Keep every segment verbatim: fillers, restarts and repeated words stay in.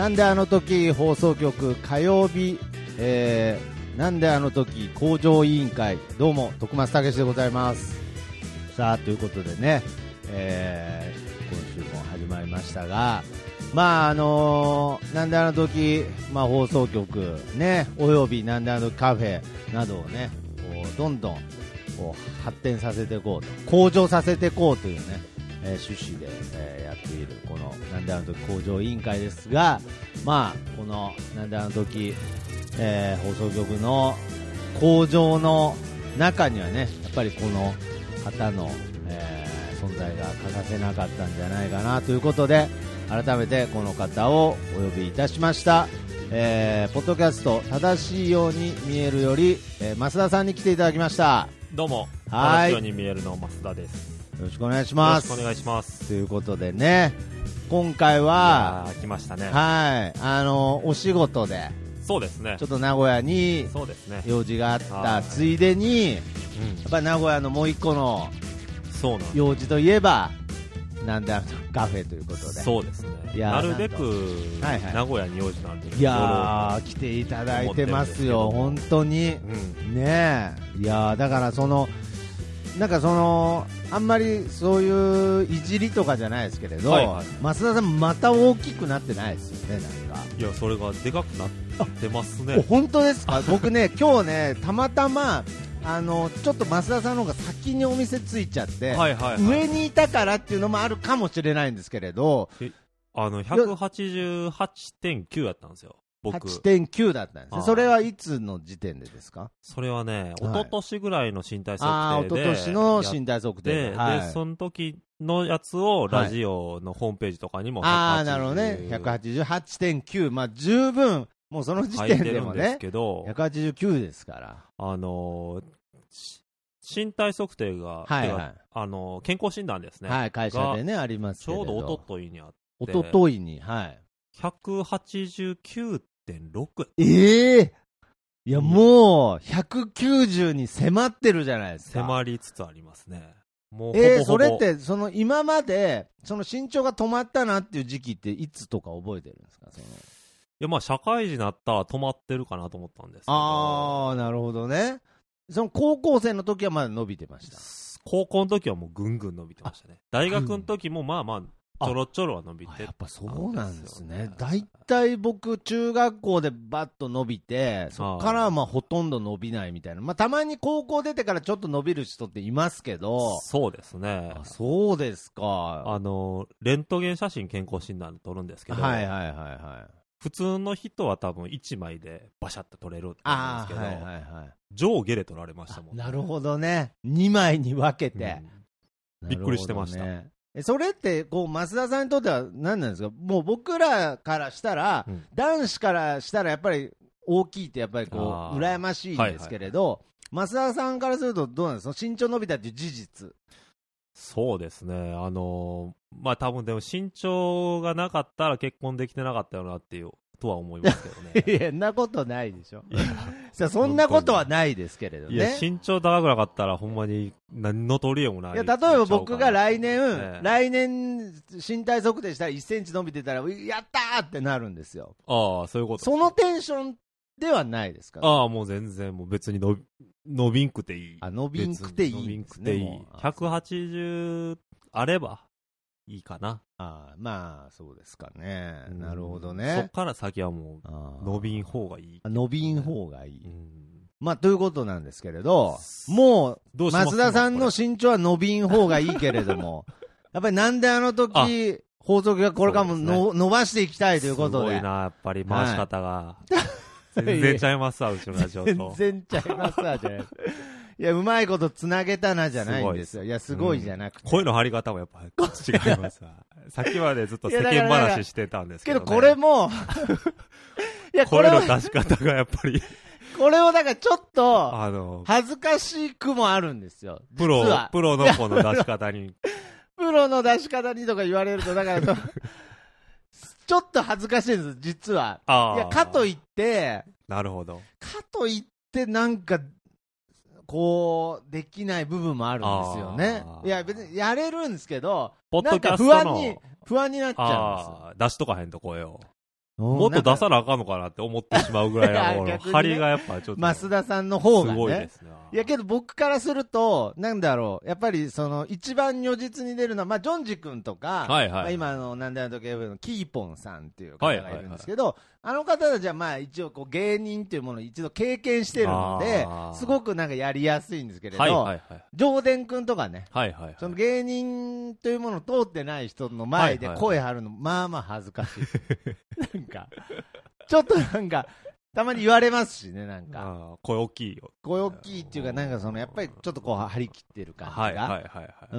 なんであの時放送局火曜日、えー、なんであの時向上委員会、どうも徳松武史でございます。さあということでね、えー、今週も始まりましたが、まああのー、なんであの時、まあ、放送局ね、およびなんであの時カフェなどをね、こうどんどんこう発展させていこうと、向上させていこうというね、えー、趣旨で、えー、やっているこのなんであの時向上委員会ですが、まあこのなんであの時、えー、放送局の向上の中にはね、やっぱりこの方の、えー、存在が欠かせなかったんじゃないかなということで、改めてこの方をお呼びいたしました。えー、ポッドキャスト正しいように見えるより、えー、増田さんに来ていただきました。 どうも、 はい、 正しいように見えるの増田です。 よろしくお願いします。 よろしくお願いします。 ということでね、今回は来ましたね。 はい、あのお仕事でそうですね、 ちょっと名古屋に用事があったついでに、やっぱり名古屋のもう一個の用事といえばなんであのカフェということで、 そうですね、いやなるべく、はいはい、名古屋に用事なんで、 いや来ていただいてますよ本当に、うん、ねえ、いやだからそのなんかそのあんまりそういういじりとかじゃないですけれど、はいはい、増田さんまた大きくなってないですよね。なんかいやそれがでかくなってますね。 本当ですか？僕ね今日ねたまたまあのちょっと増田さんの方が先にお店着いちゃって、はいはいはい、上にいたからっていうのもあるかもしれないんですけれど、 あの ひゃくはちじゅうはちてんきゅう だったんですよ僕。 はちてんきゅう だったんですね。それはいつの時点でですか？ それはね、一昨年ぐらいの身体測定で、 あ一昨年の身体測定で、はい、でその時のやつをラジオのホームページとかにもひゃくはちじゅう、 あなるほどね、ひゃくはちじゅうはちてんきゅう、まあ十分もうその時点でもねひゃくはちじゅうきゅうですから、 あのー身体測定が、はいはい、あの健康診断ですね、 はい、会社でねありますけれど、 ちょうどおとといにあって、 おとといに、はい、 ひゃくはちじゅうきゅうてんろく、 ええー、いや、うん、もうひゃくきゅうじゅうに迫ってるじゃないですか。 迫りつつありますね。もうほぼほぼ、 えー、それってその今までその身長が止まったなっていう時期っていつとか覚えてるんですか？そのいやまあ社会人になったら止まってるかなと思ったんですけど。 ああなるほどね。その高校生の時はまだ伸びてました？ 高校の時はもうぐんぐん伸びてましたね。大学の時もまあまあちょろちょろは伸びて、 やっぱそうなんですね。だいたい僕中学校でバッと伸びて、そこからはまあほとんど伸びないみたいな、まあ、たまに高校出てからちょっと伸びる人っていますけど。 そうですね。 あそうですか。 あのレントゲン写真健康診断で撮るんですけど、はいはいはいはい、普通の人は多分いちまいでバシャッと撮れるって言うんですけど、はいはいはい、上下で撮られましたもん、ね、 なるほどね、にまいに分けて、 うん、びっくりしてました。 それってこう増田さんにとっては何なんですか？もう僕らからしたら、うん、男子からしたらやっぱり大きいってやっぱりこう羨ましいんですけれど、はいはい、増田さんからするとどうなんですか？身長伸びたっていう事実。 そうですね、あのー、まあ多分でも身長がなかったら結婚できてなかったよなっていうとは思いますけどね。 いやそんなことないでしょ。いやそんなことはないですけれどね。 いや身長高くなかったらほんまに何の取り柄もない。いや例えば僕が来年、ね、来年身体測定したらいっセンチ伸びてたらやったーってなるんですよ。 ああそういうこと。 そのテンションではないですか？ ああもう全然もう別に伸び伸びんくていい。 あ伸びんくていい、ね、伸びんくていい。 ひゃくはちじゅうあればいいかな。 あまあそうですかね、うん、なるほどね。 そっから先はもう伸びん方がいい。 伸びん方がいい、うん、まあということなんですけれど、もう増田さんの身長は伸びん方がいいけれどもやっぱりなんであの時放送がこれからもの、ね、伸ばしていきたいということで。 すごいなやっぱり回し方が、はい、全然ちゃいますわうちのラジオと。 全然ちゃいますわじゃないいやうまいことつなげたなじゃないんですよ。いやすごいじゃなくて、 うん、声の張り方もやっぱ違いますわさっきまでずっと世間話してたんですけど、ね、 けどこれもいやこれの出し方がやっぱりこれをだからちょっとあの恥ずかしくもあるんですよ。 プロプロの子の出し方にプロの出し方にとか言われるとだからちょっと恥ずかしいんです実は。いやかといってなるほどかといってなんかこうできない部分もあるんですよね。いや別にやれるんですけどなんか不安に不安になっちゃうんですよ。 出しとかへんと声をもっと出さなあかんのかなって思ってしまうぐらいの、ね、張りがやっぱちょっと。 増田さんの方がね。 すごいですね。 いやけど僕からすると、なんだろう、やっぱりその一番如実に出るのは、まあ、ジョンジ君とか、 はいはいまあ、今のなんであの時のキーポンさんっていう方がいるんですけど、はいはいはい、あの方たちはまあ一応こう芸人っていうものを一度経験してるので、すごくなんかやりやすいんですけれど、はいはいはい、ジョーデン君とかね、はいはいはい、その芸人というものを通ってない人の前で声張るの、まあまあ恥ずかしい。なんか、ちょっとなんか、たまに言われますしね、なんか。 あ声大きいよ。 声大きいっていうか、なんかその、やっぱりちょっとこう、張り切ってる感じが。はいはいはい、はい。うん。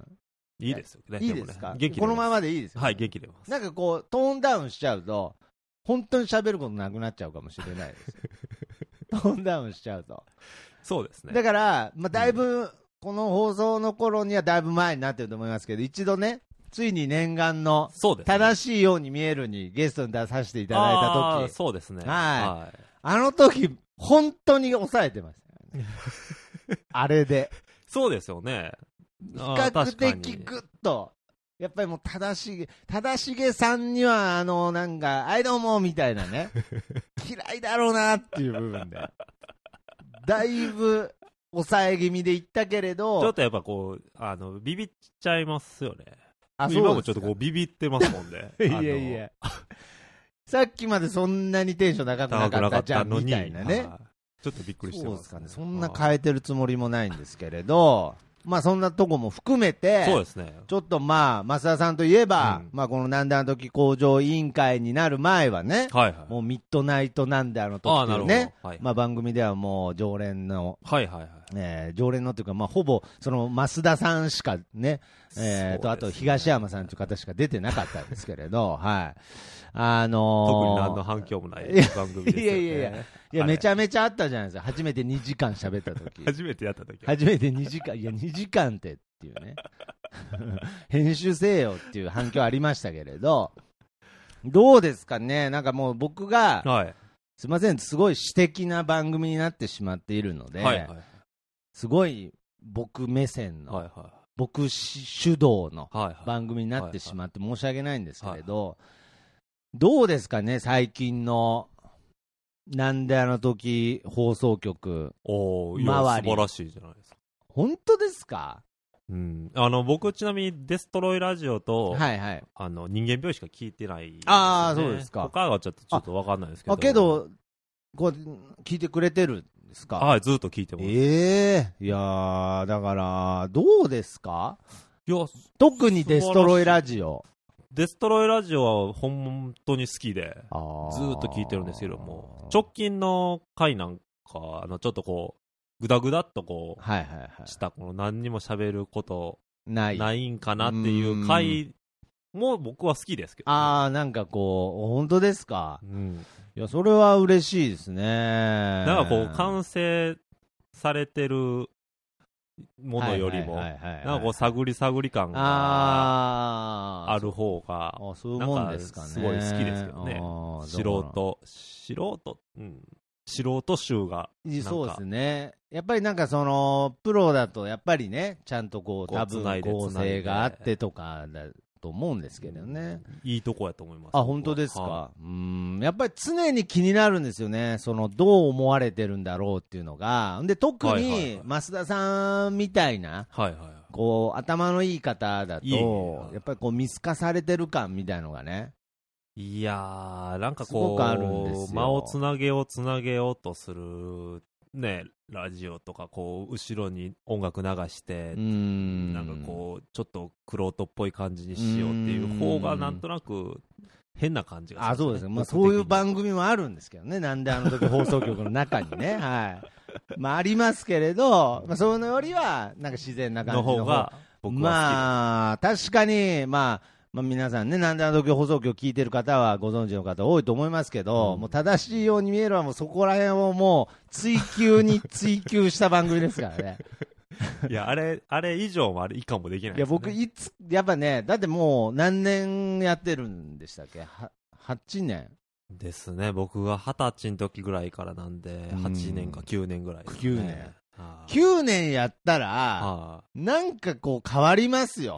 いいですよね。 いいですか、 ね、 このままでいいですよ、ね。 はい、元気出ます。 なんかこう、トーンダウンしちゃうと、本当に喋ることなくなっちゃうかもしれないです。トーンダウンしちゃうと。 そうですね。 だから、まあ、だいぶ、うん、この放送の頃にはだいぶ前になってると思いますけど、一度ね、ついに念願の正しいように見えるにゲストに出させていただいた時、 そうですね。 はい。はい、あの時本当に抑えてましたよね。あれで。 そうですよね。 比較的グッと。やっぱりもう正しげ、正しげさんにはあのなんか、はいどうもみたいなね、嫌いだろうなっていう部分で。だいぶ抑え気味で言ったけれど。 ちょっとやっぱこう、あの、ビビっちゃいますよね。あ、今もちょっとこうビビってますもんね。 いやいや。さっきまでそんなにテンション高くなかったじゃんみたいなね。 ちょっとびっくりしてます、ね。そうですかね。 そんな変えてるつもりもないんですけれど、まあそんなとこも含めて、 そうですね。 ちょっとまあ、増田さんといえば、うん、まあこのなんであの時向上委員会になる前はね、はいはい、もうミッドナイトなんであの時っていうね、はい、まあ番組ではもう常連の、はいはいはい、えー、常連のというか、まあほぼその増田さんしかね、えーと、あと東山さんという方しか出てなかったんですけれど、はい。あのー、 特に何の反響もない番組ですよね。いやいやいや、 いやめちゃめちゃあったじゃないですか。初めてにじかん喋った時。 初めてやった時。 初めてにじかん、いやにじかんってっていうね。編集せよっていう反響ありましたけれど、どうですかね。なんかもう僕が、はい、すいません、すごい私的な番組になってしまっているので、はいはい、すごい僕目線の、はいはい、僕主導の番組になってしまって申し訳ないんですけれど、はいはい、どうですかね、最近のなんであの時放送局おー、いや素晴らしいじゃないですか。 本当ですか？ うん、あの僕ちなみにデストロイラジオと、はいはい、あの人間病院しか聞いてないです、ね、 ああそうですか。 他はちょっとちょっと分かんないですけど、 あけどこう聞いてくれてるんですか？ はい、ずっと聞いてます。 ええー、いやーだからどうですか？ いや特にデストロイラジオデストロイラジオは本当に好きでずっと聞いてるんですけども、直近の回なんかあのちょっとこうグダグダっとこう、はいはいはい、したこの何にも喋ることないないんかなっていう回も僕は好きですけど、ね、 ああなんかこう本当ですか、うん、いやそれは嬉しいですね。 なんかこう完成されてるものよりもなんかこう探り探り感がある方がなんかすごい好きですけどね。素人素人うん素人衆がそうですね。やっぱりなんかそのプロだとやっぱりねちゃんとこう多分構成があってとかだと思うんですけどね。 いいとこやと思います。 あ本当ですか。はうん、やっぱり常に気になるんですよね。そのどう思われてるんだろうっていうのが。で特に増田さんみたいな、はいはい、こう頭のいい方だといいやっぱりこう見透かされてる感みたいのがね。 いやーなんかこうあるんですよ。間をつなげようつなげようとするねラジオとかこう後ろに音楽流してうんなんかこうちょっと玄人っぽい感じにしようっていう方がなんとなく変な感じがする、ね、 あそうですね、まあ、そういう番組もあるんですけどね。なんであの時放送局の中にねはいまあありますけれど、まあ、そういうのよりはなんか自然な感じの方の方が僕は好きです。 まあ確かにまあまあ、皆さんね、なんであの時放送局聞いてる方はご存知の方多いと思いますけど、うん、もう正しいように見えるはもうそこら辺をもう追求に追求した番組ですからね。 いや、あれ、あれ以上もあれ以下もできないです、ね。 いや、僕いつ、やっぱね、だってもう何年やってるんでしたっけ？は、はちねんですね。僕がはたちの時ぐらいからなんで、はちねんかきゅうねんぐらいですね。 きゅうねん。はあ、きゅうねんやったら、はあ、なんかこう変わりますよ。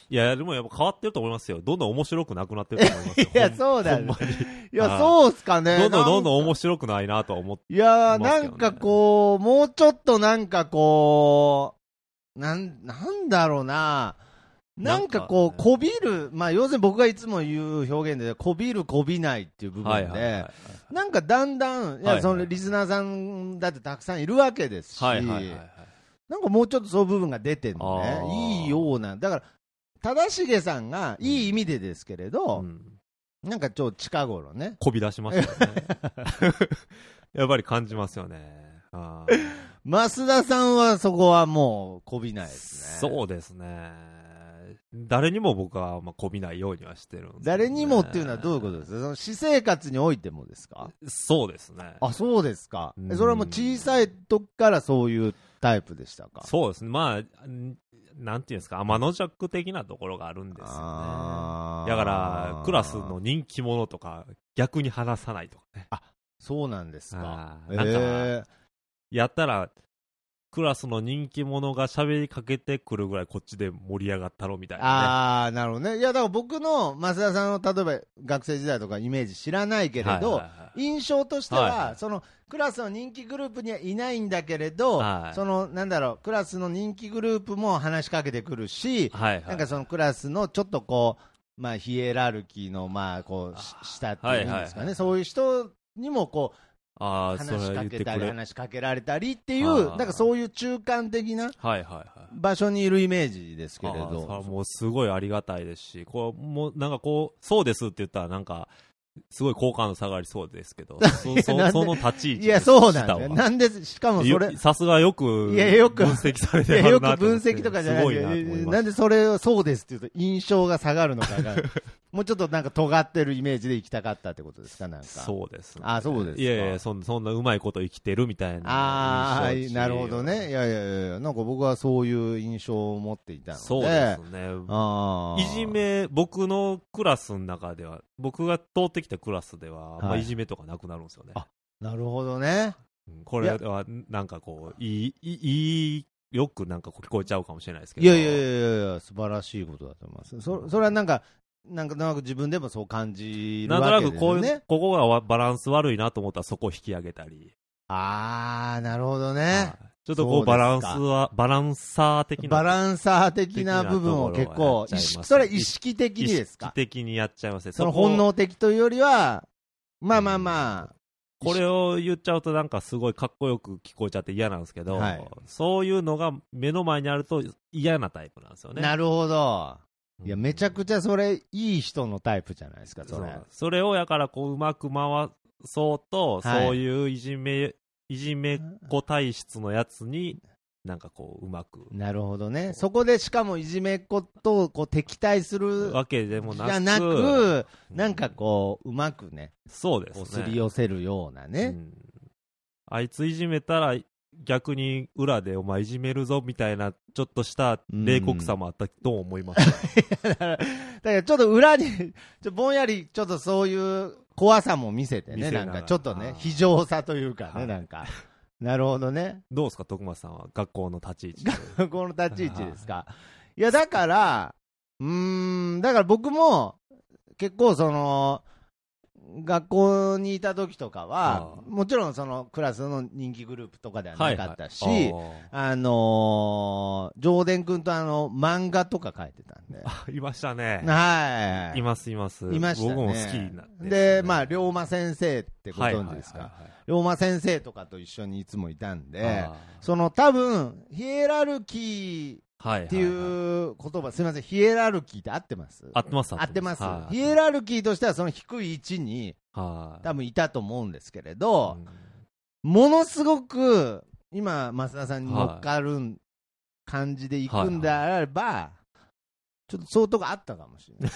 いや、でもやっぱ変わってると思いますよ。どんどん面白くなくなってると思いますよ。 いや、そうだね。いや、そうっすかね。 どんどんどんどん面白くないなとは思って、ね。 いやー、なんかこう、もうちょっとなんかこう、なん、なんだろうな。なんかこう、こびる、まあ要するに僕がいつも言う表現で、こびるこびないっていう部分で、なんかだんだん、いや、そのリスナーさんだってたくさんいるわけですし、なんかもうちょっとそういう部分が出てるのね。いいような。だから、忠重さんが、いい意味でですけれど、うん、なんかちょっと近頃ね。 こび出しますよね。やっぱり感じますよね。あ増田さんはそこはもうこびないですね。そうですね。誰にも僕はまあこびないようにはしてるんです、ね。 誰にもっていうのはどういうことですか？その私生活においてもですか？ そうですね。 あ、そうですか。それはもう小さい時からそういうタイプでしたか？ そうですね。まあ、なんていうんですか、天の弱的なところがあるんですよね。だから、クラスの人気者とか、逆に話さないとかね。 あ、そうなんですか。 なんか、やったら、クラスの人気者が喋りかけてくるぐらいこっちで盛り上がったろみたいな、ね。 ああ、なるほどね。いや、だから僕の増田さんの例えば学生時代とかイメージ知らないけれど、はいはいはい、印象としては、はいはい、そのクラスの人気グループにはいないんだけれど、はい、そのなんだろう、クラスの人気グループも話しかけてくるし、はいはい、なんかそのクラスのちょっとこう、まあヒエラルキーのまあこう下っていうんですかね、はいはいはい、そういう人にもこう。あ話しかけたり話しかけられたりっていう、なんかそういう中間的な場所にいるイメージですけれど、はいはいはい、 もうすごいありがたいですし、こうもうなんかこうそうですって言ったらなんかすごい好感度下がりそうですけど、そ, そ, その立ち位置いやそうなんだよ。なんでしかもそれさすがよく分析されてるなと思って、 よく分析とかじゃない、な, なんでそれをそうですって言うと印象が下がるのかが。もうちょっとなんか尖ってるイメージで生きたかったってことですか？なんかそうです、ね、 あ、そうですか。 いやいや、そんな、そんなうまいこと生きてるみたいな。 ああ、なるほどね。いやいやいや、なんか僕はそういう印象を持っていたので。 そうですね。あいじめ、僕のクラスの中では、僕が通ってきたクラスでは、はい、まあ、いじめとかなくなるんですよね。 あ、なるほどね。 これは、なんかこう、いい、いい、よくなんか聞こえちゃうかもしれないですけど。 いやいやいやいや、素晴らしいことだと思います。そ, それはなんか、なんかなんか自分でもそう感じるわけですね。なんとなくこういう、 ここがバランス悪いなと思ったらそこを引き上げたり。 あー、なるほどね。 ちょっとこうバランスは、バランサー的な。 バランサー的な部分を結構、意識、それは意識的にですか？ 意識的にやっちゃいますね。 その本能的というよりは、まあまあまあ。 これを言っちゃうとなんかすごいかっこよく聞こえちゃって嫌なんですけど、はい、そういうのが目の前にあると嫌なタイプなんですよね。 なるほど。いや、めちゃくちゃそれ、いい人のタイプじゃないですか、それ。 そ, それをやから、こう、うまく回そうと、はい、そういういじめ、いじめっ子体質のやつに、なんかこう、うまく。 なるほどね。そこでしかもいじめっ子とこう敵対するわけでもなく、 じゃなく、なんかこう、うまくね。 そうですね。 すり寄せるようなね、うん。 あいついじめたら、逆に裏でお前いじめるぞみたいなちょっとした冷酷さもあったと思います、ね、 だから、だからちょっと裏にちょぼんやりちょっとそういう怖さも見せてね、なんかちょっとね非常さというかね、なんかなるほどね。 どうですか徳松さんは学校の立ち位置学校の立ち位置ですか？いやだからうーんだから僕も結構その学校にいた時とかはもちろんそのクラスの人気グループとかではなかったし、はいはい、あのー、上田君とあの漫画とか書いてたんで。 あ、いましたね。 はい。 いますいます。 いましたね。 僕も好きになって、ね。 で、まあ龍馬先生ってご存知ですか？龍馬先生とかと一緒にいつもいたんで、その多分ヒエラルキーっていう言葉、すみません、ヒエラルキーって合ってます？ 合ってます、 合ってます。ヒエラルキーとしてはその低い位置に多分いたと思うんですけれど、ものすごく今、増田さんに乗っかる感じでいくんであれば、ちょっと相当があったかもしれない。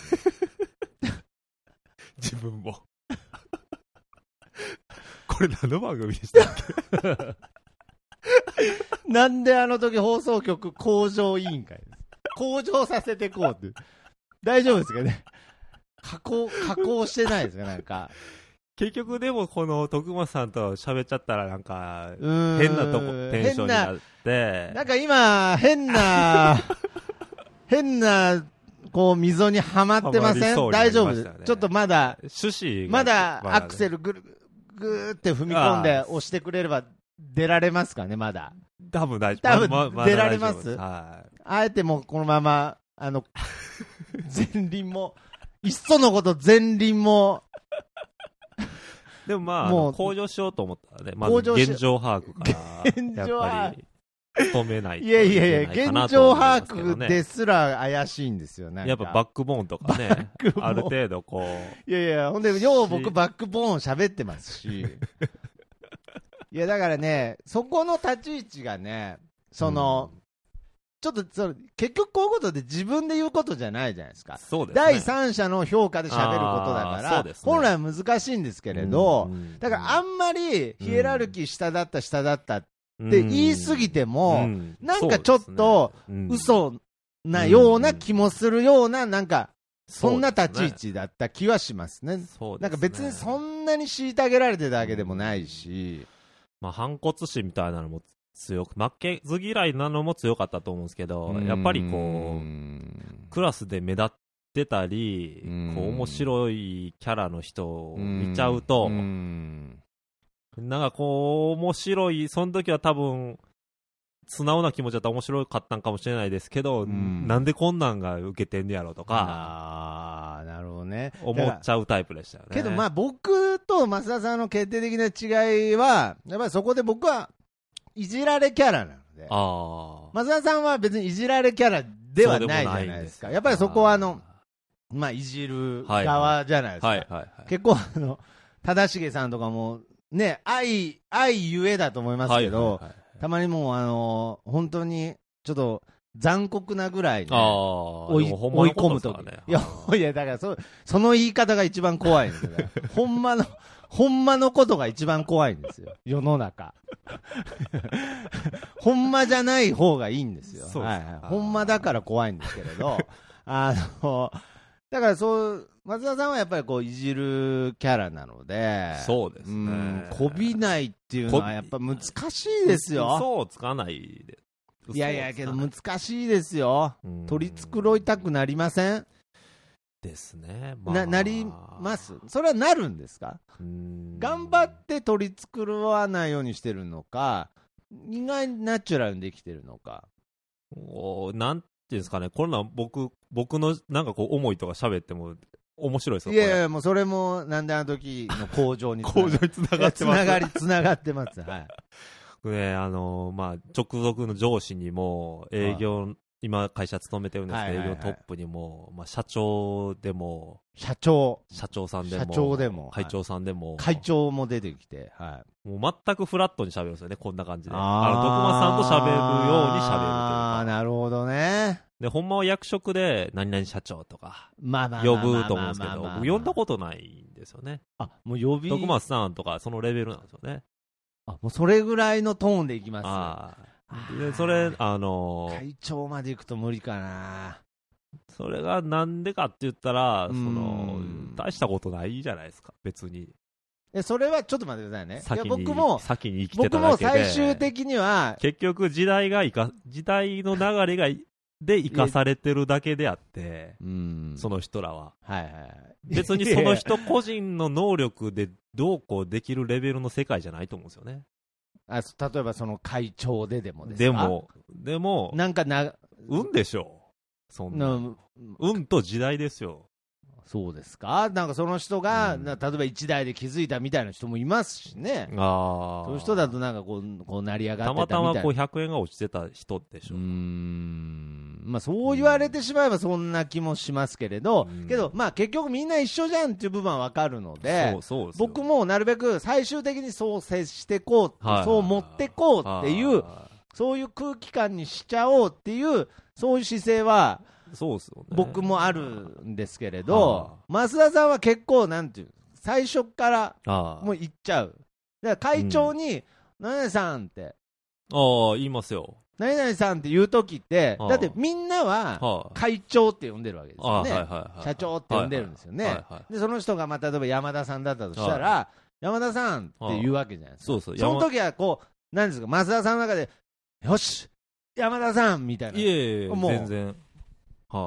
自分も。これ何の番組でしたっけ？ なんであの時放送局向上委員会です。向上させてこうって。大丈夫ですかね？加工、加工してないですかなんか。 結局でもこの徳松さんと喋っちゃったらなんか変なとこテンションになって。 なんか今変な、変なこう溝にはまってません？大丈夫です。ちょっとまだ、 趣旨まだアクセルぐるぐーって踏み込んで押してくれれば出られますかね、まだ。 多分大丈夫。多分、 まま、 出られます、 はい、 あえてもうこのまま、あの、前輪も、いっそのこと前輪も、 でもまあ、もう向上しようと思ったらね、まず現状把握から、現状把握。止めないといけないかなと思うんですけどね。いやいやいや、 現状把握ですら怪しいんですよね。 やっぱバックボーンとかね、ある程度こう。 いやいや、ほんで、よう僕バックボーン喋ってますし。いや、だからね、そこの立ち位置がね、その、うん、ちょっとその、結局こういうことで自分で言うことじゃないじゃないですか。 そうですね。 第三者の評価で喋ることだから、ね、本来は難しいんですけれど、うんうん、だからあんまりヒエラルキー下だった下だったって言い過ぎても、うん、なんかちょっと嘘なような気もするような、なんか、そんな立ち位置だった気はしますね。そうですね。なんか別にそんなに虐げられてたわけでもないし。 まあ、反骨心みたいなのも強く、負けず嫌いなのも強かったと思うんですけど、やっぱりこう、クラスで目立ってたり、こう面白いキャラの人を見ちゃうと、なんかこう、面白い、その時は多分、素直な気持ちだったら面白かったんかもしれないですけど、うん、なんでこんなんが受けてんねやろとか、 あー、なるほどね。 思っちゃうタイプでしたよね。 けどまあ僕と増田さんの決定的な違いは、やっぱりそこで僕はいじられキャラなので、あ増田さんは別にいじられキャラではないじゃないですか。やっぱりそこはあの、まあいじる側じゃないですか。はいはいはいはい、結構あの、忠重さんとかもね、愛、愛ゆえだと思いますけど、はいはいはい、たまにもう、あのー、本当に、ちょっと、残酷なぐらい、ね、追い、追い込むとき。いや、いや、だからそ、その言い方が一番怖いんですよ。ほんまの、ほんまのことが一番怖いんですよ。世の中。ほんまじゃない方がいいんですよ。はいはい。ほんまだから怖いんですけれど、あの、だからそう、松田さんはやっぱりこういじるキャラなので、 そうですね。 こびないっていうのはやっぱ難しいですよ。 嘘をつかないで。 いやいやけど難しいですよ。取り繕いたくなりません？ ですね。 まあ、な、なります？それはなるんですか？頑張って取り繕わないようにしてるのか、意外にナチュラルにできてるのか。 おなんていうんですかね、これは僕、僕のなんかこう思いとか喋っても、面白いですよ。 いやいや、もうそれも、なんであの時の向上に向上につながってます。つながり、つながってます。はい。 ね、あのー、まあ、直属の上司にも、営業、今会社勤めてるんですけど、営業トップにも、まあ、社長でも、 社長。 社長さんでも、 社長でも、 会長さんでも、 会長も出てきて、はい。 もう全くフラットに喋るんですよね、こんな感じで。あの、徳間さんと喋るように喋るというか。 ああ、なるほどね。 で、ほんまは役職で、何々社長とか、呼ぶと思うんですけど、僕呼んだことないんですよね。 あ、もう呼び徳松さんとか、そのレベルなんですよね。 あ、もうそれぐらいのトーンでいきます。ああ。で、それ、あのー、会長まで行くと無理かな。 それがなんでかって言ったら、その、大したことないじゃないですか、別に。 え、それはちょっと待ってくださいね。 先に、 いや僕も、 先に生きてただけで。 僕も最終的には、 結局時代がいか、時代の流れが、で生かされてるだけであって、その人らは。 はいはい。 別にその人個人の能力でどうこうできるレベルの世界じゃないと思うんですよね。 あ、例えばその会長ででもですか？ でも、でも、 なんかな、 運でしょう。そんな。運と時代ですよ。 そうですか？なんかその人が、うん、例えば一代で気づいたみたいな人もいますしね。ああ。そういう人だとなんかこう、こう成り上がってたみたいな。 たまたまこうひゃくえんが落ちてた人でしょう。うーん。まあそう言われてしまえばそんな気もしますけれど、けどまあ結局みんな一緒じゃんっていう部分はわかるので、そうそうですよ。僕もなるべく最終的にそう接してこう、はい、そう持ってこうっていう、そういう空気感にしちゃおうっていう、そういう姿勢は、 そうですよね、 僕もあるんですけれど、増田さんは結構なんていう最初からもう言っちゃう。だから会長に、何々さんって、 ああ、言いますよ。 何々さんって言うときって、だってみんなは会長って呼んでるわけですよね。社長って呼んでるんですよね。で、その人がまあ例えば山田さんだったとしたら、山田さんって言うわけじゃないですか。そうそう。その時はこう、何ですか、増田さんの中で、よし、山田さんみたいな。 いえいえ、全然。はあ、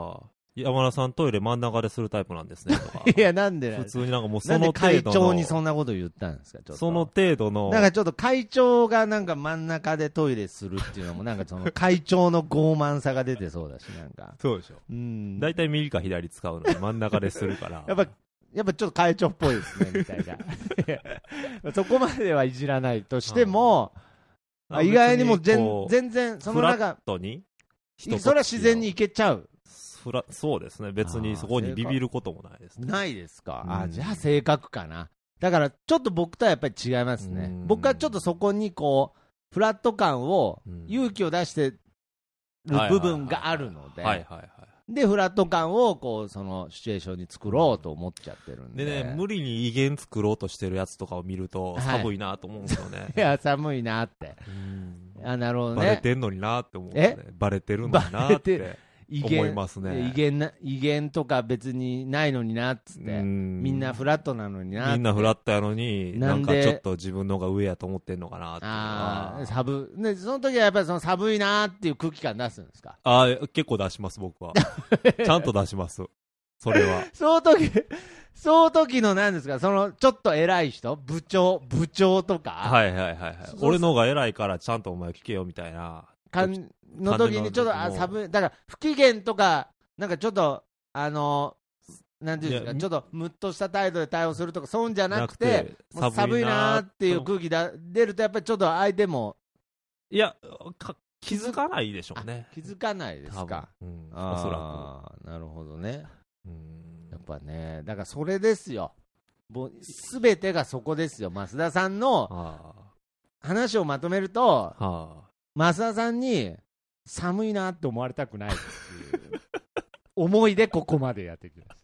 山田さんトイレ真ん中でするタイプなんですねとかいやなんで普通になんかもうその程度の会長にそんなこと言ったんですか。ちょっとその程度のなんかちょっと会長がなんか真ん中でトイレするっていうのもなんかその会長の傲慢さが出てそうだしなんかそうでしょ。うん大体右か左使うのに真ん中でするからやっぱやっぱちょっと会長っぽいですねみたいなそこまではいじらないとしても、あ意外にも全全然その中フラットにそれは自然にいけちゃう。 フラそうですね。別にそこにビビることもないですね。 ないですか。あ、じゃあ性格かな。だからちょっと僕とはやっぱり違いますね。僕はちょっとそこにこうフラット感を勇気を出してる部分があるので、でフラット感をこうそのシチュエーションに作ろうと思っちゃってるんで。 でね、無理に威厳作ろうとしてるやつとかを見ると寒いなと思うんですよね。はい、 いや寒いなって。あなるほどね。 バレてんのになって思うんですね。バレてるのになって。思いますね。 威厳な、威厳とか別にないのになっつって、みんなフラットなのになって。 みんなフラットやのに、なんかちょっと自分の方が上やと思ってんのかなって。 ああ、寒い。で、その時はやっぱりその寒いなっていう空気感出すんですか。 ああ、結構出します、僕は。ちゃんと出します。それは。 その時、その時の何ですか、そのちょっと偉い人、部長、部長とか。 はいはいはいはい。俺の方が偉いからちゃんとお前聞けよみたいな。 感の時にちょっとあ寒いだから不機嫌とかなんかちょっとあのなんていうんですかちょっとムッとした態度で対応するとかそういうんじゃなくてもう寒いなーっていう空気だ出るとやっぱりちょっと相手もいや気づかないでしょうね。 気づかないですか。 うん、おそらくなるほどね。うんやっぱねだからそれですよ。すべてがそこですよ。増田さんの話をまとめると。はあ増田さんに寒いなって思われたくないっていう思いでここまでやってきま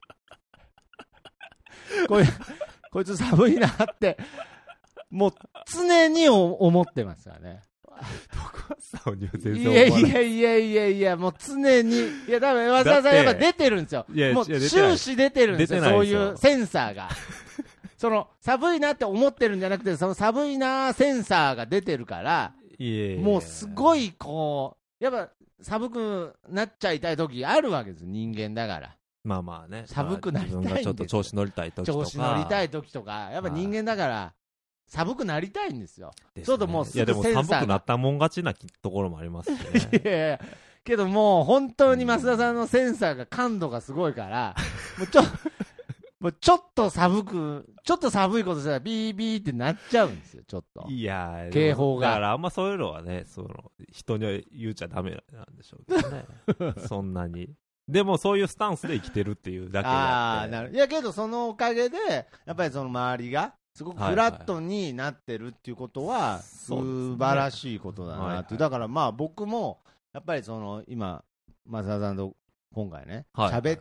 したこいこいつ寒いなってもう常に思ってますからね。いやいやいやいやいやもう常にいや多分増田さんやっぱ出てるんですよ。もう終始出てるんですよ。そういうセンサーがその寒いなって思ってるんじゃなくてその寒いなセンサーが出てるからいやいやもうすごいこうやっぱ寒くなっちゃいたい時あるわけです人間だから。 まあまあね寒くなりたいんですよ。 自分がちょっと調子乗りたい時とか調子乗りたい時とかやっぱ人間だから寒くなりたいんですよ。 ですね、 ちょっともうすぐいやでも寒くなったもん勝ちなところもありますしね。 いやいやけどもう本当に増田さんのセンサーが感度がすごいからもうちょもうちょっと寒く、ちょっと寒いことしたらビービーってなっちゃうんですよ、ちょっと。 いや警報が。 だからあんまそういうのはね、その人には言うちゃダメなんでしょうけどね。そんなに。でもそういうスタンスで生きてるっていうだけであって。 ああ、なる。いやけどそのおかげで、やっぱりその周りが、すごくフラットになってるっていうことは、素晴らしいことだなって。だからまあ僕も、やっぱりその今、増田さんと今回ね、喋って、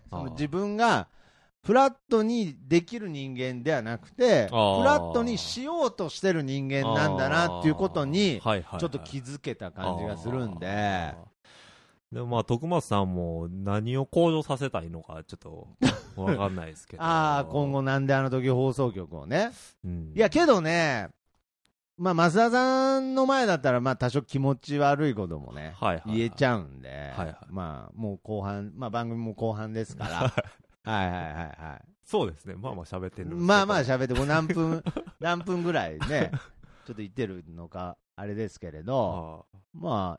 その自分が、フラットにできる人間ではなくてフラットにしようとしてる人間なんだなっていうことにちょっと気づけた感じがするんで。 でもまあ徳松さんも何を向上させたいのかちょっと分かんないですけどああ今後なんであの時放送局をね、うん、いやけどねまあ増田さんの前だったらまあ多少気持ち悪いこともね、はいはいはい、言えちゃうんで、はいはい、まあもう後半まあ番組も後半ですからはいはいはいはい。 そうですね。まあまあ喋ってる。 まあまあ喋って、こう何分、何分ぐらいね、ちょっと言ってるのか、あれですけれど、あま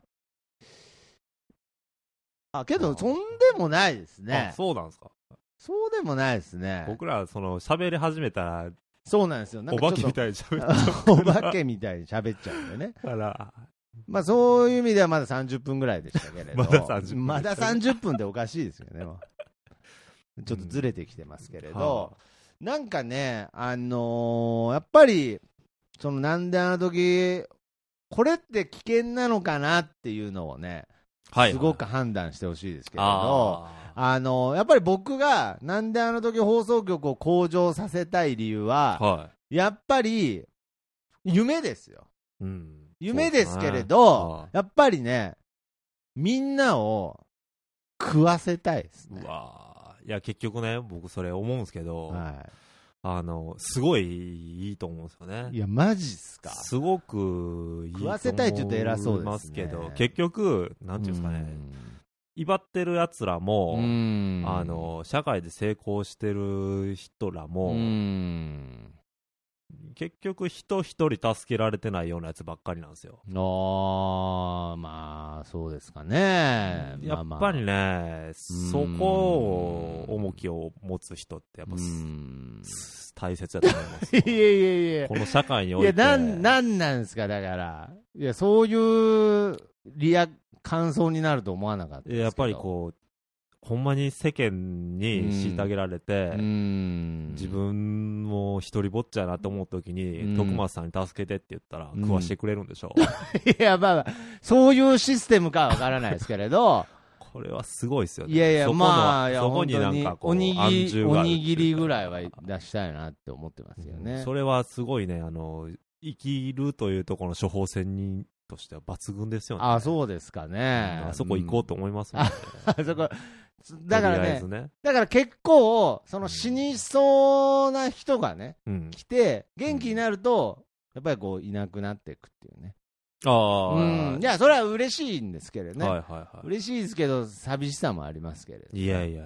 あ、あ、けど、そんでもないですね。 あ、そうなんですか。 そうでもないですね。 僕ら、その、喋り始めたら、 そうなんですよ。 なんかお化けみたいに喋っちゃう。 お化けみたいに喋っちゃうんでね。あら。まあそういう意味ではまださんじゅっぷんぐらいでしたけれど。 まださんじゅっぷん。 まださんじゅっぷんっておかしいですよね。ちょっとずれてきてますけれど、うんはあ、なんかね、あのー、やっぱり、そのなんであの時、これって危険なのかなっていうのをね、はいはい、すごく判断してほしいですけれど、あ、あのー、やっぱり僕がなんであの時放送局を向上させたい理由は、はい、やっぱり夢ですよ。うん、夢ですけれど、ね、やっぱりね、みんなを食わせたいですね。うわいや結局ね僕それ思うんですけど、はい、あのすごいいいと思うんですよね。 いやマジっすか。 すごくいいと思います食わせたいちょっと偉そうですね。 けど結局なんていうんですかね威張ってるやつらも、あの社会で成功してる人らも、結局人一人助けられてないようなやつばっかりなんですよ。 ああ、まあそうですかね。 やっぱりね、まあまあ、そこを重きを持つ人ってやっぱ大切だと思います。 いやいやいや、 この社会において。 いや、なん、なんなんですか、だから。いや、そういうリア感想になると思わなかったですけど。 やっぱりこう、ほんまに世間に虐げられて、自分も一人ぼっちゃなと思うときに、徳松さんに助けてって言ったら、食わしてくれるんでしょう。いや、まあまあ、そういうシステムかはわからないですけれど、 これはすごいですよね。 いやいや、まあ、 そこになんかこう、 おにぎり、おにぎりぐらいは出したいなって思ってますよね。 うん、それはすごいね、あの、生きるというところの処方箋に、としては抜群ですよね。 あ、そうですかね。 うん、あそこ行こうと思いますもんね。 あそこ、だからね、ねだから結構、その死にそうな人がね、うん、来て、元気になると、やっぱりこう、いなくなっていくっていうね。 ああ、 うん。いや、それは嬉しいんですけれどね。 はいはいはい。 嬉しいですけど、寂しさもありますけれど、ね。 いやいや。 うん。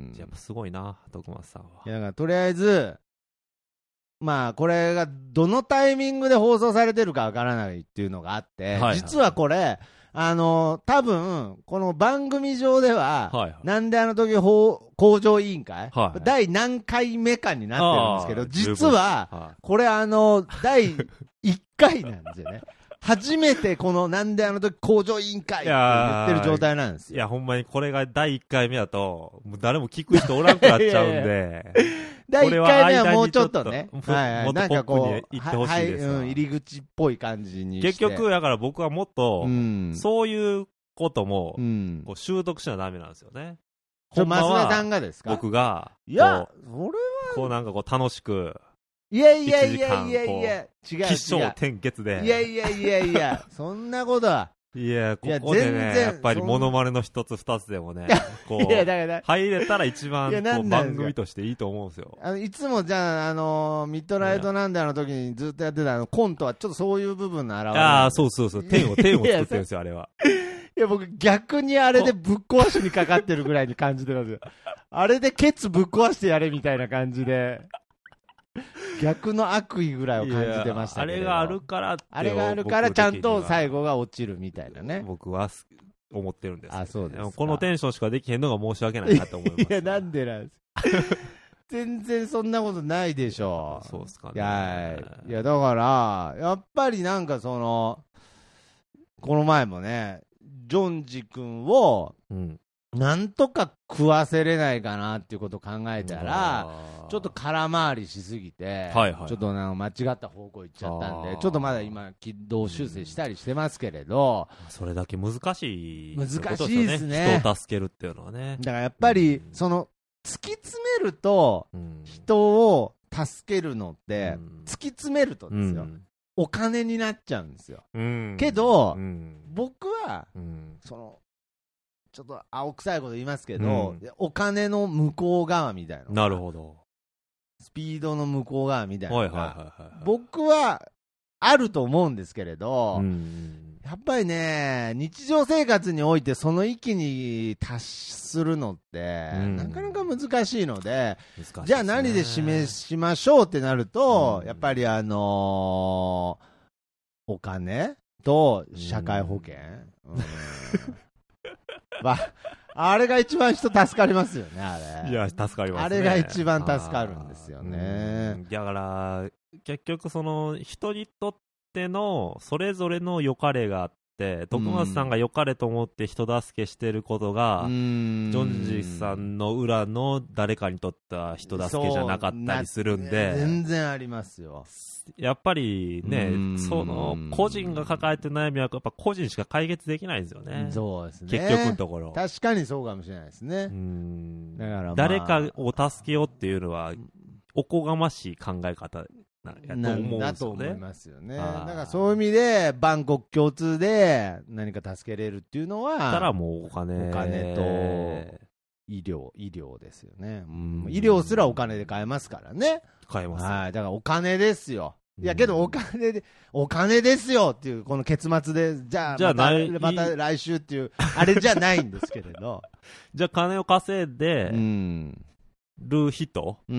やっぱすごいな、徳松さんは。 いや、だからとりあえず、まあ、これがどのタイミングで放送されてるかわからないっていうのがあって、はいはい、実はこれ、あの、多分、この番組上では、はいはい、なんであの時向上委員会、はいはい、第何回目かになってるんですけど、実は、はい、これあの、だいいっかいなんですよね。初めてこのなんであの時向上委員会って言ってる状態なんですよ。 いや、ほんまにこれがだいいっかいめだと、もう誰も聞く人おらんくなっちゃうんで。 だいいっかいめはもうちょっとね、 はいはい、もっとポップに言ってほしいです、 はいはい、うん、入り口っぽい感じにして。 結局、だから僕はもっと、うん、そういうことも、うん、こう習得しなダメなんですよね。 増田さんがですか？ 僕が、 いや、それは、 こうなんかこう楽しく、 いやいやいやいやいや、違う違う。 起承転結で。 いやいやいやいや、そんなことは。 いや、ここでね、やっぱりモノマネの一つ二つでもね、こう、いやだから入れたら一番こう番組としていいと思うんですよ。 あのいつもじゃあ、あのー、ミッドナイトなんであの時にずっとやってたあのコントはちょっとそういう部分の表れ。 ああ、そうそうそう、天を、天を作ってるんですよ、あれは。 いや、僕逆にあれでぶっ壊しにかかってるぐらいに感じてますよ。あれでケツぶっ壊してやれみたいな感じで。逆の悪意ぐらいを感じてましたけど、 あれがあるからってあれがあるからちゃんと最後が落ちるみたいなね、 僕は思ってるんです、ね、 あ、そうですか。 このテンションしかできへんのが申し訳ないなと思います。 いや、なんでなんです全然そんなことないでしょ。 そうですかね。 いや、いやだからやっぱりなんかそのこの前もね、ジョンジ君を、うんなんとか食わせれないかなっていうことを考えたら、ちょっと空回りしすぎて、はいはい、ちょっとなんか間違った方向行っちゃったんで、ちょっとまだ今、軌道修正したりしてますけれど、 うん、それだけ難しい、 難しいですね。 人を助けるっていうのはね。 だからやっぱり、うん、その、突き詰めると、人を助けるのって、うん、突き詰めるとですよ、うん、お金になっちゃうんですよ。うん、けど、僕は、その、ちょっと青臭いこと言いますけど、うん、お金の向こう側みたいな。 なるほど。 スピードの向こう側みたいな。はいはいはいはい、僕はあると思うんですけれど、うん、やっぱりね、日常生活においてその域に達するのって、うん、なかなか難しいので、でね、じゃあ何で示しましょうってなると、うん、やっぱりあのー、お金と社会保険。うんうんまあ、あれが一番人助かりますよね、あれ。 いや、助かりますね。 あれが一番助かるんですよね。 だから、結局その、人にとっての、それぞれの良かれがあって、徳松さんが良かれと思って人助けしてることが、ジョンジさんの裏の誰かにとった人助けじゃなかったりするんで。 全然ありますよ。 やっぱりね、その個人が抱えてる悩みはやっぱ個人しか解決できないんですよね。 そうですね。 結局のところ。 確かにそうかもしれないですね。うんだから、まあ、誰かを助けようっていうのはおこがましい考え方やと思うんですよね。 だと思いますよね。だからそういう意味で万国共通で何か助けれるっていうのは、 たらもうお金、 お金と医療、医療ですよね。うん、医療すらお金で買えますからね。 買えます。 はい。だからお金ですよ。 いやけどお金で、お金ですよっていう、この結末で、じゃあ、 じゃあまた、また来週っていう、あれじゃないんですけれど。 じゃあ金を稼いでる人、 うん、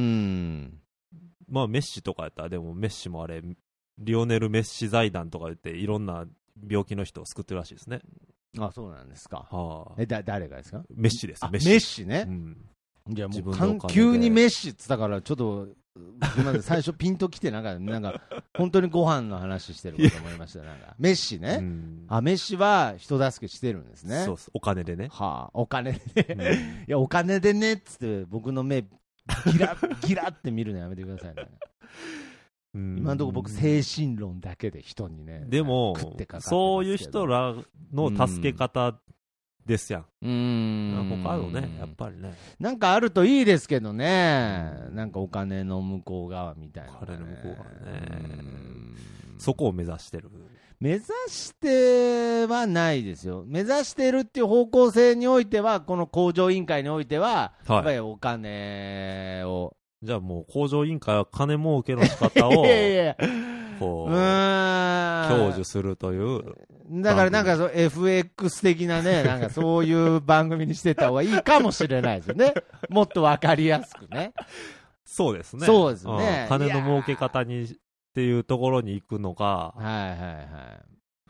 まあメッシとかやったら、でもメッシもあれ、リオネル・メッシ財団とか言って、いろんな病気の人を救ってるらしいですね。 あ、そうなんですか。 はあ、 え、だ、誰がですか？ メッシです。 メッシ。メッシね。うん、いやもう急にメッシって言ったから、ちょっと、最初ピンときてなんか、なんか、本当にご飯の話してるかと思いました。なんか、メッシね。うん、あ、メッシは人助けしてるんですね。 そうそう、お金でね。 はあ、お金でね。うん、いや、お金でねっつって、僕の目、ギラッ、ギラって見るのやめてくださいね。うん、今のところ僕、精神論だけで人にね。 でも、そういう人らの助け方ですやん。 うーん。 他のね、やっぱりね。 なんかあるといいですけどね。なんかお金の向こう側みたいな、ね。 お金の向こう側ね。そこを目指してる。 目指してはないですよ。目指してるっていう方向性においては、この工場委員会においては、はい、やっぱりお金を。 じゃあもう工場委員会は金儲けの仕方を、いやいやこう、享受するという。 だからなんかそう エフエックス 的なね、なんかそういう番組にしてた方がいいかもしれないですよね。もっとわかりやすくね。 そうですね。 そうですね。 うん、金の儲け方にっていうところに行くのか、 はいはいはい。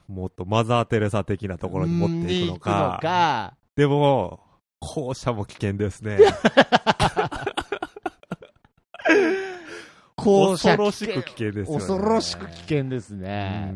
もっとマザー・テレサ的なところに持っていくのか。 行くのか。 でも、後者も危険ですね。恐ろしく危険ですよね。 恐ろしく危険ですね。うん。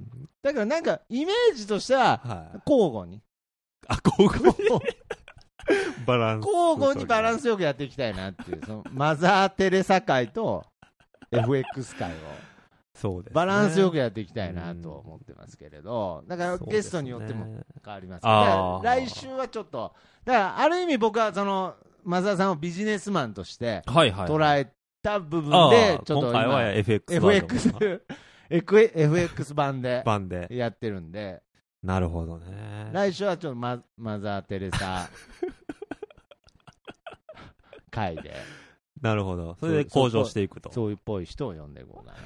だからなんかイメージとしては交互に、 はい、あ交互にバランス交互にバランスよくやっていきたいなっていう、そのマザー・テレサ界と エフエックス 界をそうですね、 バランスよくやっていきたいなと思ってますけれど、だからゲストによっても変わりますけど、ね、来週はちょっとだからある意味僕はそのマザーさんをビジネスマンとして捉えた部分でちょっと今回は エフエックスエフエックスエフエックス 版でやってるんで、 なるほどね。 来週はちょっと マ, マザー・テレサ回でなるほど、それで向上していくと、 そういうっぽい人を呼んでいこうかな。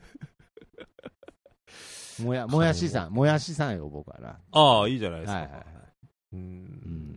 もやもやしさん、もやしさんよ僕はな。 ああいいじゃないですか。 はいはいはい、 うん、うん、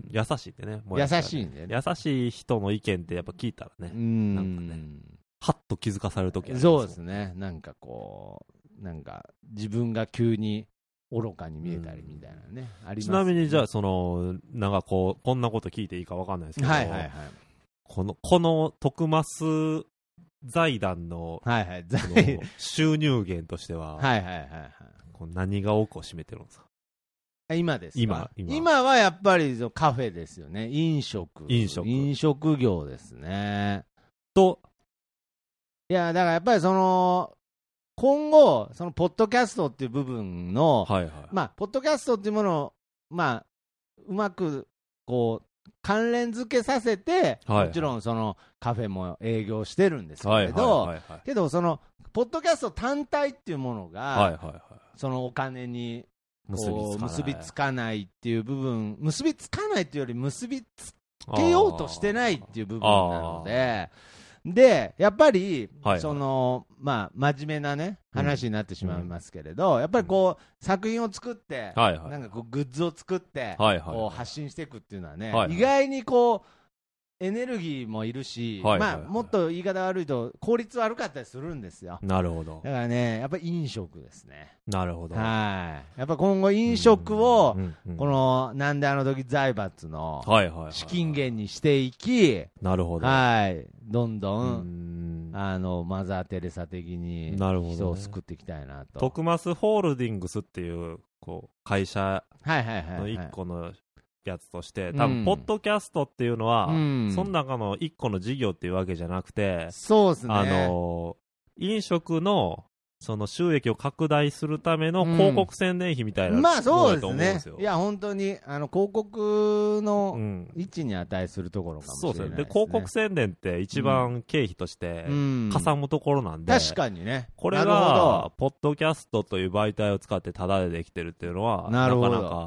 優しいってね、 もやしね、優しいんでね。 優しい人の意見ってやっぱ聞いたらね、うんなんかね、はっと気づかされるときあります。 そうですね。なんかこうなんか自分が急に愚かに見えたりみたいなね、うん、ありますね。 ちなみにじゃあそのなんかこうこんなこと聞いていいかわかんないですけど、 はいはいはい、 このこの徳増財団の、 はいはい、 収入源としては、 はいはいはいはい、 こう何が多くを占めてるんですか？ 今ですか？ 今、今。 今はやっぱりカフェですよね。飲食。 飲食。 飲食業ですね。 と、 いや、だからやっぱりその、今後、そのポッドキャストっていう部分の、 はいはい、 まあ、ポッドキャストっていうものを、まあ、うまく、こう、関連付けさせて、はいはい、もちろんそのカフェも営業してるんですけれど、はいはいはいはい、けどそのポッドキャスト単体っていうものが、はいはいはい、そのお金に結び, 結びつかないっていう部分、結びつかないっていうより結びつけようとしてないっていう部分なので、でやっぱり、はいはい、そのまあ、真面目なね話になってしまいますけれど、うん、やっぱりこう作品を作って、はいはい、なんかこうグッズを作って、はいはい、こう発信していくっていうのはね、はいはい、意外にこうエネルギーもいるし、はいはいはい、まあ、もっと言い方悪いと効率悪かったりするんですよ。 なるほど。 だからね、やっぱり飲食ですね。 なるほど。 はい。やっぱ今後飲食を、うんうんうん、このなんであの時財閥の資金源にしていき、はいはいはい、 なるほど。 はい。どんどん、んあのマザー・テレサ的に人を救っていきたいなと。 徳増ホールディングスっていうこう会社の一個のやつとして、多分ポッドキャストっていうのは、うん、その中の一個の事業っていうわけじゃなくて、 そうですね。 あの飲食のその収益を拡大するための広告宣伝費みたいな、うん、 まあそうですね。いや本当にあの広告の位置に値するところかもしれないですね。そうですね。 で広告宣伝って一番経費としてかさむところなんで、 うん、確かにね。 これがポッドキャストという媒体を使ってタダでできてるっていうのはなかなか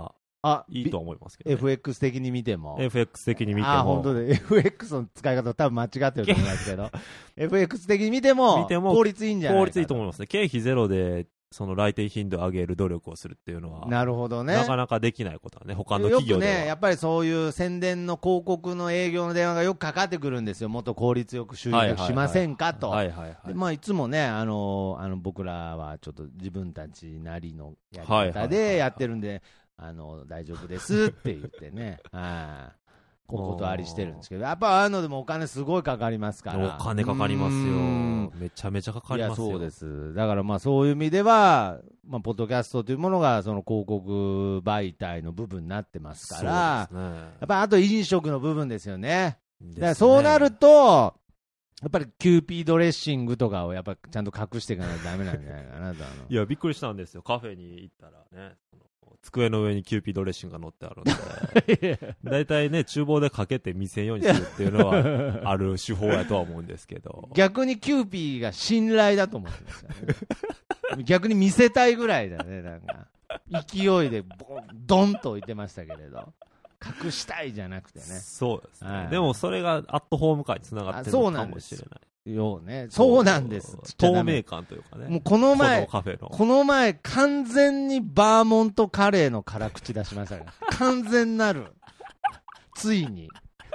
あいいとは思いますけど、ね、 エフエックス 的に見てもエフエックス 的に見てもあ本当で エフエックス の使い方多分間違ってると思いますけどエフエックス 的に見ても見ても効率いいんじゃないか効率いいと思いますね。経費ゼロでその来店頻度を上げる努力をするっていうのはなるほどね、 なかなかできないことはね、他の企業ではよくね、やっぱりそういう宣伝の広告の営業の電話がよくかかってくるんですよ、もっと効率よく収益しませんかと、いつもね、あのあの僕らはちょっと自分たちなりのやり方でやってるんで、あの大丈夫ですって言ってね、あお断りしてるんですけど、やっぱああいうのでもお金すごいかかりますから。 お金かかりますよ。めちゃめちゃかかりますよ。 いやそうです。だからまあそういう意味では、まあ、ポッドキャストというものがその広告媒体の部分になってますから、そうですね、やっぱりあと飲食の部分ですよね。だからそうなると、やっぱりキューピードレッシングとかをやっぱちゃんと隠していかないとダメなんじゃないかなと。 いやびっくりしたんですよ。カフェに行ったらね、机の上にキューピードレッシングが乗ってあるんでだいたいね厨房でかけて見せんようにするっていうのはある手法やとは思うんですけど、 逆にキューピーが信頼だと思ってますからね逆に見せたいぐらいだね、なんか勢いでボンドンと置いてましたけれど、隠したいじゃなくてね。 そうですね、はい、でもそれがアットホーム化につながってるのかもしれない。 ようね、そうなんです。 透明感というかね。 もうこの前、 このカフェのこの前完全にバーモントカレーの辛口出しましたから完全なるついに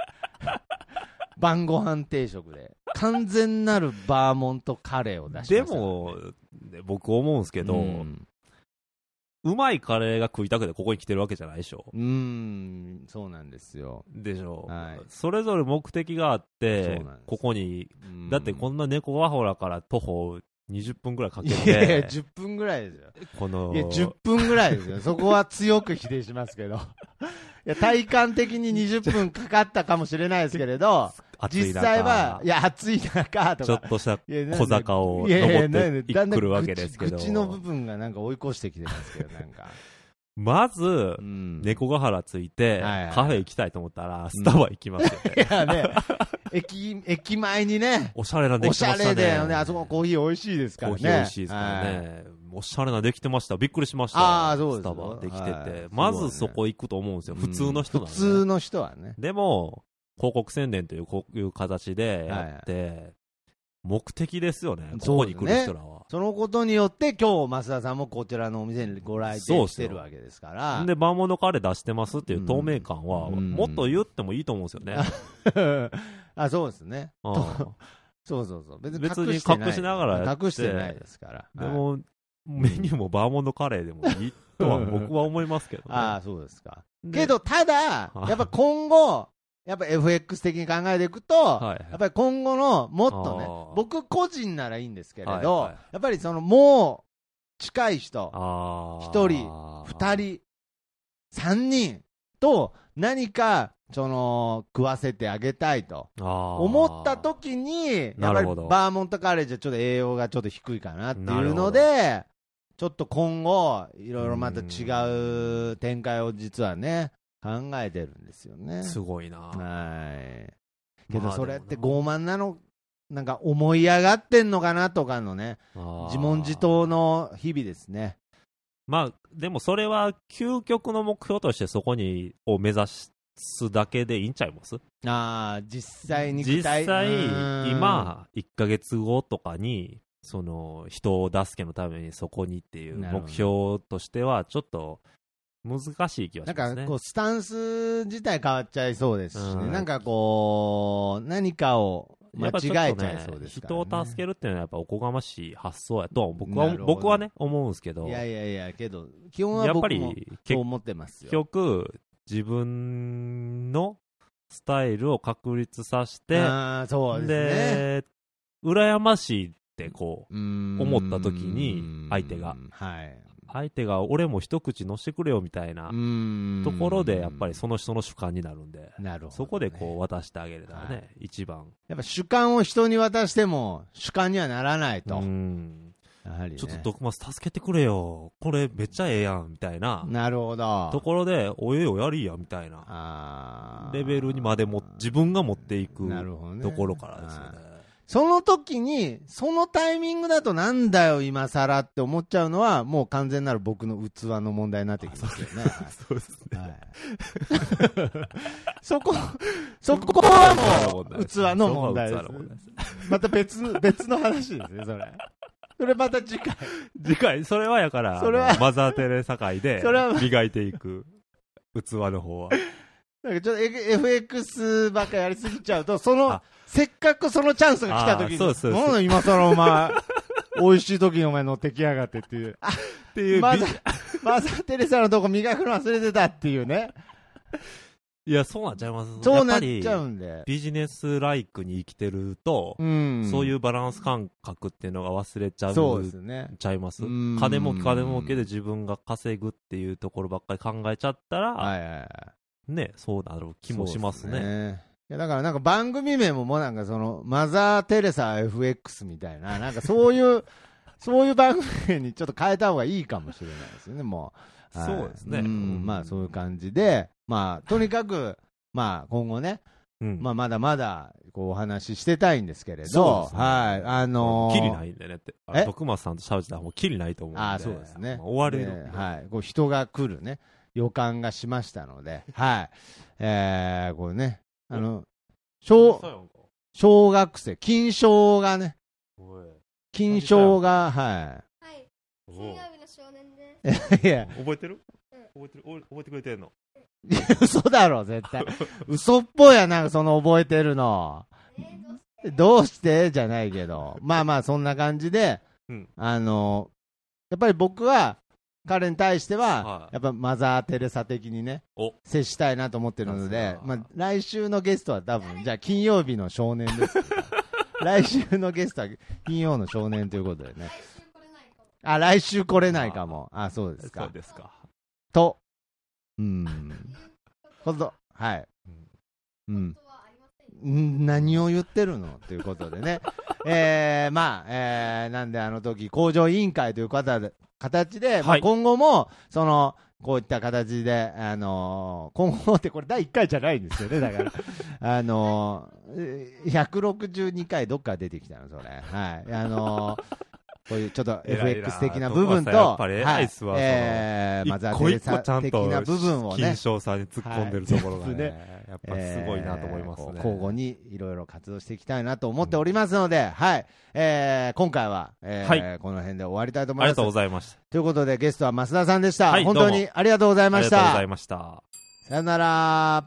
晩ご飯定食で完全なるバーモントカレーを出しました、ね。 でも僕思うんですけど、うんうまいカレーが食いたくてここに来てるわけじゃないでしょ。 うーん、そうなんですよ。 でしょ、 はい、 それぞれ目的があってここに、だってこんな猫ヶ原から徒歩にじゅっぷんぐらいかけて、 いやいやじゅっぷんぐらいですよ。 このいやじゅっぷんぐらいですよそこは強く否定しますけどいや体感的ににじゅっぷんかかったかもしれないですけれど実際はいや暑い中とかちょっとした小坂を登ってくるわけですけど、 口の部分がなんか追い越してきてますけどなんかまず、うん、猫ヶ原ついて、はいはい、カフェ行きたいと思ったらスタバ行きますよね、 うん、いやね駅, 駅前にねおしゃれなできてましたね。 おしゃれだよね、あそこのコーヒー美味しいですからね。 コーヒー美味しいですからね、はい、おしゃれなできてました。びっくりしました。 あそうです、 スタバできてて、はい、まずそこ行くと思うんですよ、普通の人なんで、 ね、普通の人はね。 でも広告宣伝というこういう形でやって、はいはい、目的ですよね、ここに来る人らは。 そのことによって今日増田さんもこちらのお店にご来店してるわけですから。 でバーモントカレー出してますっていう透明感は、うん、もっと言ってもいいと思うんですよねあそうですねそうそうそう、別に隠しながらやって隠してないですから。 でも、はい、メニューもバーモントカレーでもいいとは僕は思いますけどねあそうですか。けどただやっぱ今後やっぱ エフエックス 的に考えていくと、はいはい、やっぱり今後のもっとね、僕個人ならいいんですけれど、はいはい、やっぱりそのもう近い人ひとりふたりさんにんと何かその食わせてあげたいと思った時にやっぱりバーモントカレーじゃちょっと栄養がちょっと低いかなっていうので、ちょっと今後いろいろまた違う展開を実はね考えてるんですよね。 すごいな。 はい。けどそれって傲慢なの、なんか思い上がってんのかなとかのね、自問自答の日々ですね。 まあでもそれは究極の目標としてそこにを目指すだけでいいんちゃいます？ ああ、実際に実際今いっかげつごとかにその人を助けのためにそこにっていう目標としてはちょっと難しい気がしますね。 なんかこうスタンス自体変わっちゃいそうですしね、うん、なんかこう何かを間違えちゃいそうですからね。 人を助けるっていうのはやっぱおこがましい発想やとは僕は僕はね思うんですけど、 いやいやいやけど基本は僕もそう思ってますよ。 結局自分のスタイルを確立させて、 あそうですね、 で羨ましいってこう思った時に相手が、 はい、 相手が俺も一口乗してくれよみたいなところでやっぱりその人の主観になるんで、 なるほどね、 そこでこう渡してあげれたらね、はい、一番やっぱ主観を人に渡しても主観にはならないと、 うんやはりね、 ちょっと徳松助けてくれよこれめっちゃええやんみたいな、 なるほどところでおえよやりやみたいなレベルにまでも自分が持っていくところからですよね。 その時に、そのタイミングだとなんだよ今更って思っちゃうのは、もう完全なる僕の器の問題になってきますよね。 そうですね。はい、 そこ、そこはもう器の問題です。また別、別の話ですね、それ。それまた次回。 次回、それはやから、それはマザーテレサ界で磨いていく器の方は。 なんかちょっと エフエックス ばっかやりすぎちゃうと、その、せっかくそのチャンスが来た時に、そうそうそう、もう今更お前、美味しい時にお前乗ってきやがってっていう。っていう。マザ、マザーテレサのとこ磨くの忘れてたっていうね。 いや、そうなっちゃいます。 そうなっちゃうんで。 ビジネスライクに生きてると、うん、そういうバランス感覚っていうのが忘れちゃう。 そうですね。 ちゃいます。金も金儲けで自分が稼ぐっていうところばっかり考えちゃったら、はいはいはい。ね、そうなる気もしますね。ね、 いやだからなんか番組名ももうなんかそのマザー・テレサ エフエックス みたいな、なんかそういうそういう番組名にちょっと変えた方がいいかもしれないですよね、もう。はい、そうですね。 うん、まあそういう感じで、まあとにかくまあ今後ね、うん、まあまだまだこうお話ししてたいんですけれど、ね、はい、あのー、 キリないんでねって、徳松さんと喋ってたらもうキリないと思うんで、 あ、そうですね。 まあ、終われる、 はい、こう人が来るね。予感がしましたので、はい。えー、これね、あの、小、小学生、金賞がね、金賞が、はい。はい。 金曜日の少年です。 いや、覚えてる、うん、覚えてる覚えてくれてんの嘘だろ、絶対。嘘っぽいやなんかその覚えてるの。えー、どうしてじゃないけど。まあまあ、そんな感じで、うん、あの、やっぱり僕は、彼に対しては、はい、やっぱマザー・テレサ的にね、接したいなと思ってるので、まあ、来週のゲストは多分、じゃあ金曜日の少年です。来週のゲストは金曜の少年ということでね。あ、来週来れないかも。あ、そうですか。 そうですか。 と、うん。ほんと、はい。うん。何を言ってるのということでね。えー、まあ、えー、なんであの時、工場委員会という方で、形で、はい、まあ、今後も、その、こういった形で、あのー、今後ってこれだいいっかいじゃないんですよね、だから。あのー、ひゃくろくじゅうにかいどっから出てきたの、それ。はい。あのー、こういうちょっと エフエックス 的な部分と、 やっぱり偉いっすわ、 えー、マザー・テレサ的な部分をね。 金賞さんに突っ込んでるところがね、ねやっぱすごいなと思いますね。 えー、交互にいろいろ活動していきたいなと思っておりますので、うん、はい。えー、今回は、えーはい、この辺で終わりたいと思います。ありがとうございました。 ということで、ゲストは増田さんでした。はい、本当にありがとうございました。 ありがとうございました。 さよなら。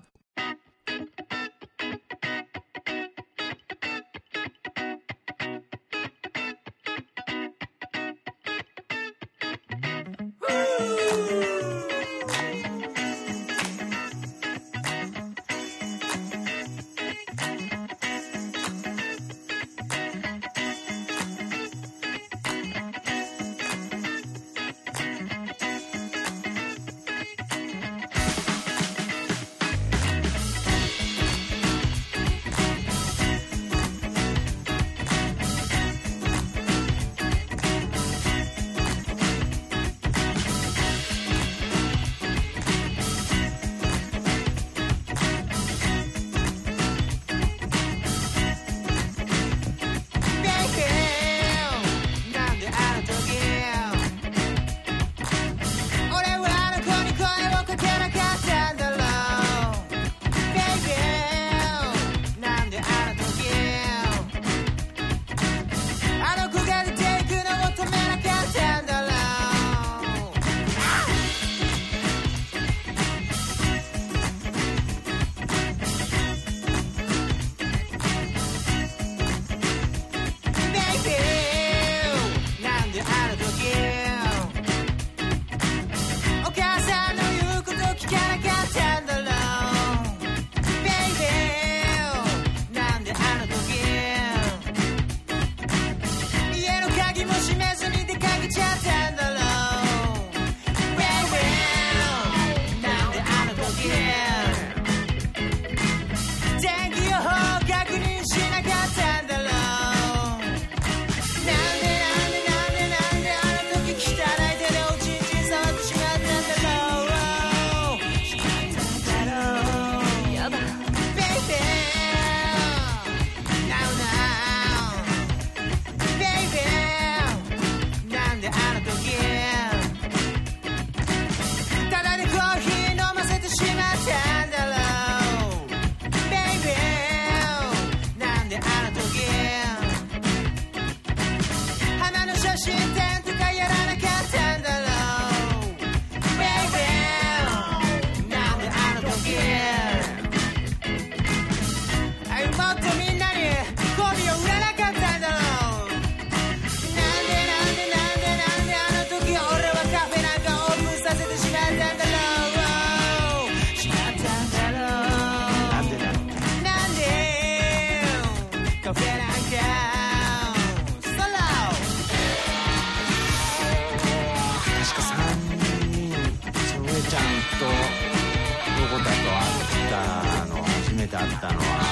てあったのは